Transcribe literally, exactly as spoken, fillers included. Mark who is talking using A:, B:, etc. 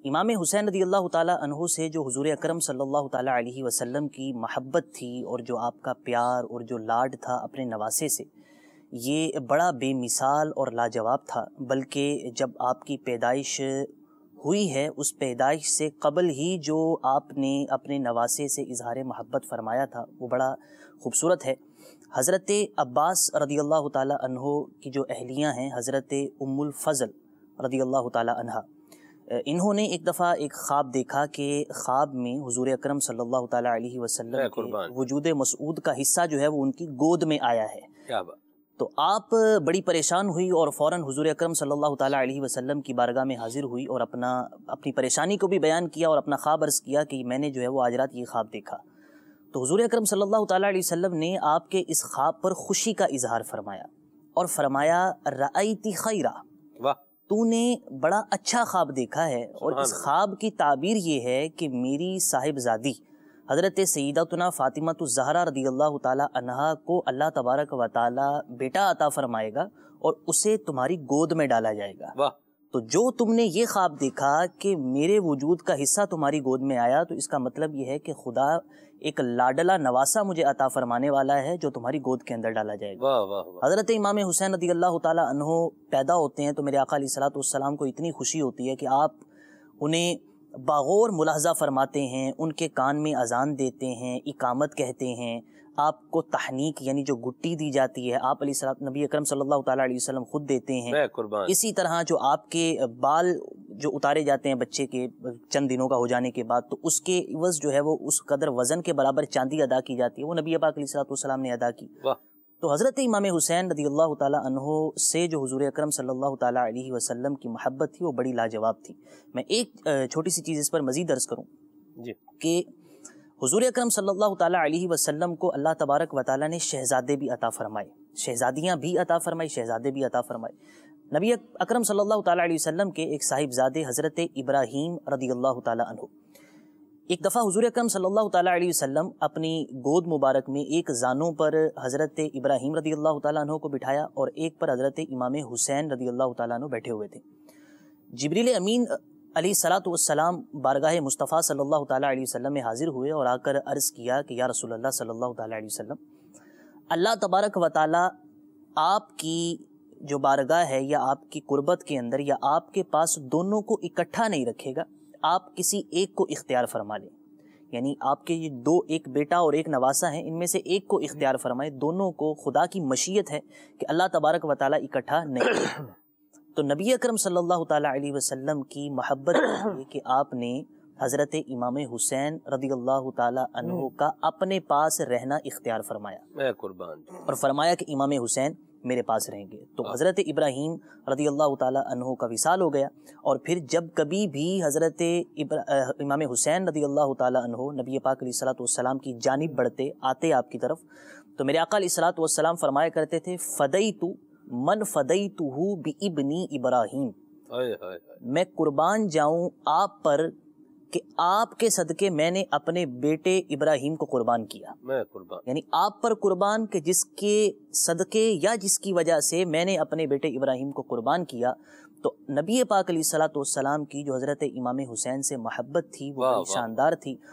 A: امام حسین رضی اللہ تعالیٰ عنہ سے جو حضور اکرم صلی اللہ تعالیٰ علیہ وسلم کی محبت تھی اور جو آپ کا پیار اور جو لاڈ تھا اپنے نواسے سے، یہ بڑا بے مثال اور لاجواب تھا۔ بلکہ جب آپ کی پیدائش ہوئی ہے، اس پیدائش سے قبل ہی جو آپ نے اپنے نواسے سے اظہار محبت فرمایا تھا وہ بڑا خوبصورت ہے۔ حضرت عباس رضی اللہ تعالیٰ عنہ کی جو اہلیاں ہیں، حضرت ام الفضل رضی اللہ تعالیٰ عنہا، انہوں نے ایک دفعہ ایک خواب دیکھا کہ خواب میں حضور اکرم صلی اللہ تعالیٰ علیہ وسلم کے وجود مسعود کا حصہ جو ہے وہ ان کی گود میں آیا ہے۔
B: کیا بات!
A: تو آپ بڑی پریشان ہوئی اور فوراً حضور اکرم صلی اللہ تعالیٰ علیہ وسلم کی بارگاہ میں حاضر ہوئی اور اپنا اپنی پریشانی کو بھی بیان کیا اور اپنا خواب عرض کیا کہ میں نے جو ہے وہ آج رات یہ خواب دیکھا۔ تو حضور اکرم صلی اللہ تعالیٰ علیہ وسلم نے آپ کے اس خواب پر خوشی کا اظہار فرمایا اور فرمایا رأیتی خیرہ،
B: واہ،
A: تو نے بڑا اچھا خواب دیکھا ہے۔ اور اس خواب کی تعبیر یہ ہے کہ میری صاحبزادی حضرت سیدتنا فاطمۃ الزہرا رضی اللہ تعالی عنہا کو اللہ تبارک و تعالی بیٹا عطا فرمائے گا اور اسے تمہاری گود میں ڈالا جائے گا۔
B: واہ،
A: تو جو تم نے یہ خواب دیکھا کہ میرے وجود کا حصہ تمہاری گود میں آیا، تو اس کا مطلب یہ ہے کہ خدا ایک لاڈلا نواسا مجھے عطا فرمانے والا ہے جو تمہاری گود کے اندر ڈالا جائے گا۔
B: واہ واہ واہ۔
A: حضرت امام حسین رضی اللہ تعالیٰ عنہ پیدا ہوتے ہیں تو میرے آقا علیہ الصلوۃ والسلام کو اتنی خوشی ہوتی ہے کہ آپ انہیں باغور ملاحظہ فرماتے ہیں، ان کے کان میں اذان دیتے ہیں، اقامت کہتے ہیں، آپ کو تحنیک یعنی جو گٹی دی جاتی ہے آپ علیہ الصلوۃ نبی اکرم صلی اللہ تعالیٰ علیہ وسلم خود دیتے ہیں۔
B: میں قربان۔
A: اسی طرح جو آپ کے بال جو اتارے جاتے ہیں بچے کے چند دنوں کا ہو جانے کے بعد، تو اس کے عوض جو ہے وہ اس قدر وزن کے برابر چاندی ادا کی جاتی ہے، وہ نبی پاک علیہ الصلوۃ والسلام نے ادا کی۔
B: واہ۔
A: تو حضرت امام حسین رضی اللہ تعالیٰ عنہ سے جو حضور اکرم صلی اللہ تعالیٰ علیہ وسلم کی محبت تھی وہ بڑی لاجواب تھی۔ میں ایک چھوٹی سی چیز اس پر مزید عرض کروں
B: جی،
A: کہ حضور اکرم صلی اللہ تعالیٰ علیہ وسلم کو اللہ تبارک و تعالیٰ نے شہزادے بھی عطا فرمائے، شہزادیاں بھی عطا فرمائی، شہزادے بھی عطا فرمائے۔ نبی اکرم صلی اللہ تعالیٰ علیہ وسلم کے ایک صاحبزادے حضرت ابراہیم رضی اللہ تعالیٰ عنہ، ایک دفعہ حضور اکرم صلی اللہ تعالیٰ علیہ وسلم اپنی گود مبارک میں ایک زانوں پر حضرت ابراہیم رضی اللہ تعالیٰ عنہ کو بٹھایا اور ایک پر حضرت امام حسین رضی اللہ تعالیٰ عنہ بیٹھے ہوئے تھے۔ جبریل امین علیہ الصلوۃ والسلام بارگاہ مصطفیٰ صلی اللہ تعالیٰ علیہ وسلم میں حاضر ہوئے اور آ کر عرض کیا کہ یا رسول اللہ صلی اللہ تعالیٰ علیہ وسلم، اللہ تبارک و تعالیٰ آپ کی جو بارگاہ ہے یا آپ کی قربت کے اندر یا آپ کے پاس دونوں کو اکٹھا نہیں رکھے گا، آپ کسی ایک کو اختیار فرما لیں۔ یعنی آپ کے یہ دو، ایک بیٹا اور ایک نواسا ہیں، ان میں سے ایک کو اختیار فرمائے، دونوں کو خدا کی مشیت ہے کہ اللہ تبارک و تعالیٰ اکٹھا نہیں۔ تو نبی اکرم صلی اللہ تعالیٰ علیہ وسلم کی محبت یہ کہ آپ نے حضرت امام حسین رضی اللہ تعالیٰ عنہ کا اپنے پاس رہنا اختیار فرمایا، میں
B: قربان،
A: اور فرمایا کہ امام حسین میرے پاس رہیں گے۔ تو حضرت ابراہیم رضی اللہ تعالیٰ عنہ کا وصال ہو گیا، اور پھر جب کبھی بھی حضرت امام حسین رضی اللہ تعالیٰ عنہ نبی پاک علیہ الصلوۃ والسلام کی جانب بڑھتے آتے آپ کی طرف، تو میرے آقا علیہ الصلوۃ والسلام فرمایا کرتے تھے فدیت من فدیتہ بابنی ابراہیم، میں قربان جاؤں آپ پر کہ آپ کے صدقے میں نے اپنے بیٹے ابراہیم کو قربان کیا، میں قربان، یعنی آپ پر قربان کہ جس کے صدقے یا جس کی وجہ سے میں نے اپنے بیٹے ابراہیم کو قربان کیا۔ تو نبی پاک علیہ الصلوۃ والسلام کی جو حضرت امام حسین سے محبت تھی وہ بڑی شاندار تھی،